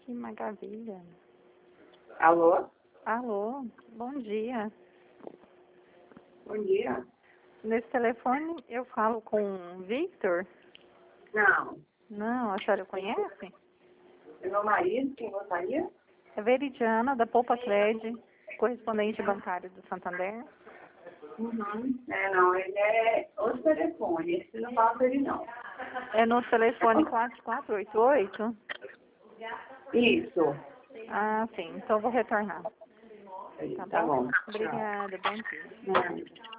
Que maravilha. Alô? Alô, bom dia. Bom dia. Nesse telefone eu falo com o Victor? Não. Não, a senhora conhece? É meu marido, quem gostaria? É Veridiana, da Poupa Cred, correspondente bancário do Santander. Uhum. Não, ele é outro telefone. Esse não fala com ele, não. É no telefone 4488? Isso. Ah, sim, então eu vou retornar. Tá Tá bom? bom. Tchau. Obrigada, bom dia.